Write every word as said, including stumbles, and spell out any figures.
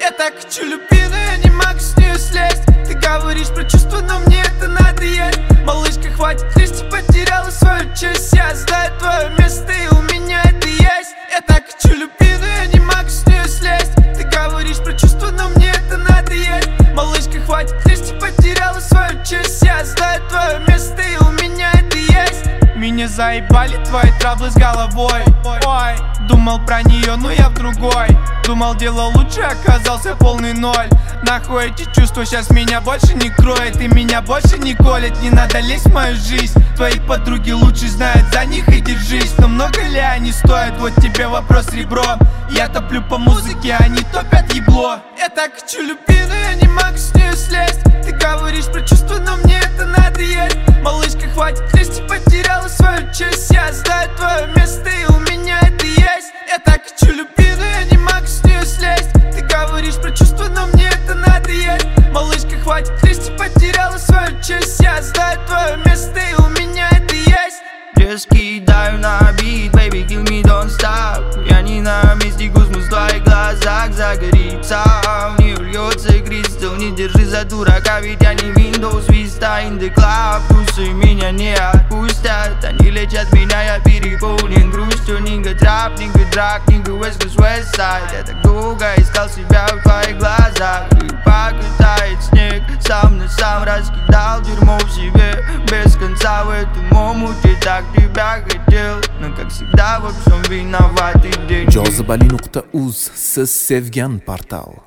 Я так хочу любви, но я не могу с нее слезть. Ты говоришь про чувства, но мне это надоест. Малышка, хватит лезть, ты потеряла свою честь. Я знаю твое место, и у меня это есть. Я так хочу любви, но я не могу с нее слезть. Ты говоришь про чувства, но мне это надоест. Малышка, хватит лезть, ты потеряла свою честь. Я знаю твое место, и у меня это есть. Меня заебали твои траблы с головой. Ой, думал про нее, но я в другой. Думал, делал лучше, оказался полный ноль. Нахуй эти чувства сейчас меня больше не кроет. И меня больше не колет, не надо лезть в мою жизнь. Твои подруги лучше знают, за них и держись. Но много ли они стоят, вот тебе вопрос ребром. Я топлю по музыке, они топят ебло. Я так хочу любви, но я не могу с нее слезть. Ты говоришь про чувства, но мне это надоест. Малышка, хватит лезть, ты потеряла свою честь. Я знаю твое место, и у меня это есть. Я так хочу любви, но я не могу с нее слезть. Ты говоришь про чувства, но мне это надоест. Малышка, хватит лезть, ты потеряла свою честь. Я знаю твое место, и у меня это есть. Just кидаю на бит, baby, kill me, don't stop. Я не на месте, космос в твоих глазах загорит сам. Не льется кристалл, не держи за дурака, ведь я не Windows Vista in the club. Тусы меня не отпустят, они лечат меня, я переполнен грустью. Нигга трап, нигга драк, нигга West Coast West Side. Я так долго искал себя в твоих глазах. И пока тает снег, сам на сам раскидал дерьмо в себе. Без конца в этом омуте, так тебя хотел, но как всегда во всем виноватый день. jozibali nuqta uz siz sevgan portal.